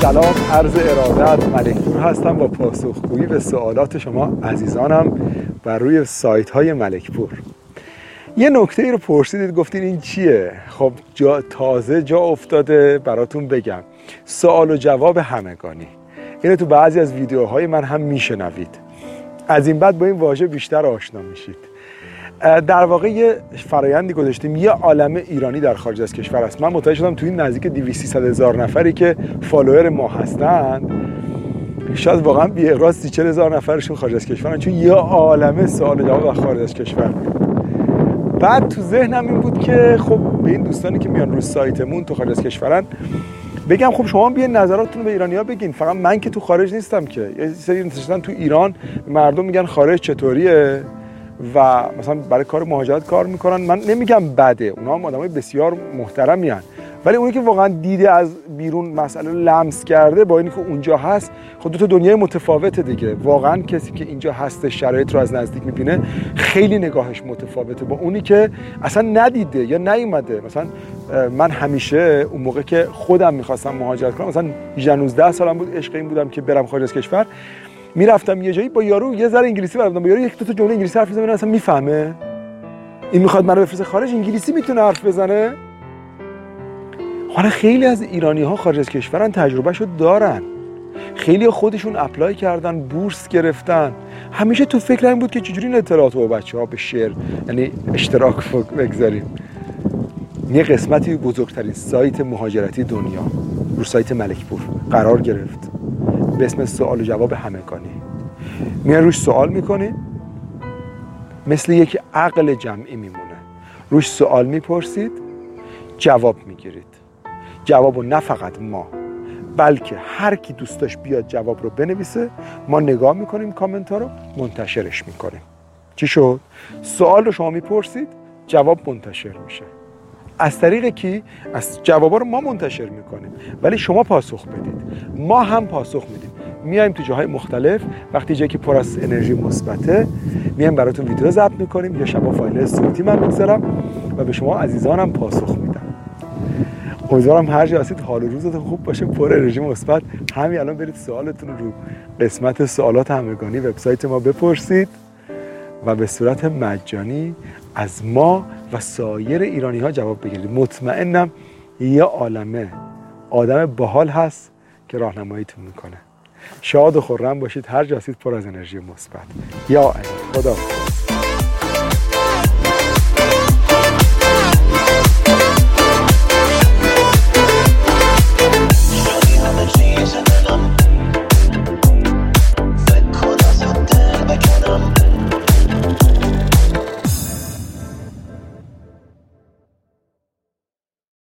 سلام، عرض ارادت. ملکپور هستم با پاسخگویی به سوالات شما عزیزانم بر روی سایت های ملکپور. یه نکته ای رو پرسیدید، گفتید این چیه؟ خب تازه جا افتاده براتون بگم. سوال و جواب همگانی. اینو تو بعضی از ویدیوهای من هم میشنوید. از این بعد با این واژه بیشتر آشنا میشید. در واقع یه فرایندی گذاشتیم، یه عالمه ایرانی در خارج از کشور است. من متوجه شدم توی این نزدیک 200-300 هزار نفری که فالوور ما هستن، شاید واقعا بی اغراض 30-40 هزار نفرشون خارج از کشورن، چون یه عالمه سوال و جواب خارج از کشور. بعد تو ذهنم این بود که خب به این دوستانی که میان رو سایتمون تو خارج از کشورن بگم خب شما بیاین نظراتتون رو به ایرانی‌ها بگین. فقط من که تو خارج نیستم که، یه سری نشستن تو ایران مردم میگن خارج چطوریه و مثلا برای کار مهاجرت کار میکنن. من نمیگم بده، اونا هم آدمای بسیار محترمی هستن، ولی اونی که واقعا دیده از بیرون مسئله لمس کرده با اینی که اونجا هست، خب دو تا دنیای متفاوته دیگه. واقعا کسی که اینجا هست شرایط رو از نزدیک میبینه خیلی نگاهش متفاوته با اونی که اصلا ندیده یا نیومده. مثلا من همیشه اون موقع که خودم میخواستم مهاجرت کنم، مثلا 18-19 سالم بود، عشق این بودم که برم خارج از کشور، میرفتم یه جایی با یارو یه ذره انگلیسی بلدم، با یارو یک دو تا جمله انگلیسی حرف میزنه، اصلا میفهمه این میخواد منو بفرسته خارج، انگلیسی میتونه حرف بزنه. حالا خیلی از ایرانی ها خارج از کشورن، تجربهشو دارن، خیلی خودشون اپلای کردن، بورس گرفتن. همیشه تو فکر این بود که چجوری این اطلاعات رو با بچه‌ها به شیر، یعنی اشتراک بگذاریم. یه قسمتی بزرگترین سایت مهاجرتی دنیا رو سایت ملکپور قرار گرفت به اسم سوال و جواب همگانی. میان روش سوال میکنی، مثل یک عقل جمعی میمونه. روش سوال میپرسید، جواب میگیرید. جوابو نه فقط ما، بلکه هر کی دوست داشت بیاد جواب رو بنویسه، ما نگاه میکنیم، کامنت ها رو منتشرش میکنیم. چی شد؟ سوال رو شما میپرسید، جواب منتشر میشه. از طریق کی؟ از جوابا رو ما منتشر میکنیم، ولی شما پاسخ بدید، ما هم پاسخ میدیم. میایم تو جاهای مختلف، وقتی جایی که پر از انرژی مثبته میایم براتون ویدیو ضبط میکنیم یا شبا فایل صوتی من میذارم و به شما عزیزانم پاسخ میدم. امیدوارم هر جا هستید حال و روزتون خوب باشه، پر انرژی مثبت. همین الان برید سوالتون رو قسمت سوالات همگانی وبسایت ما بپرسید و به صورت مجانی از ما و سایر ایرانی ها جواب بگیرید. مطمئنم یه عالمه آدم باحال هست که راهنماییتون میکنه. شاد و خرم باشید، هر جا هستید پر از انرژی مثبت. یا خدا.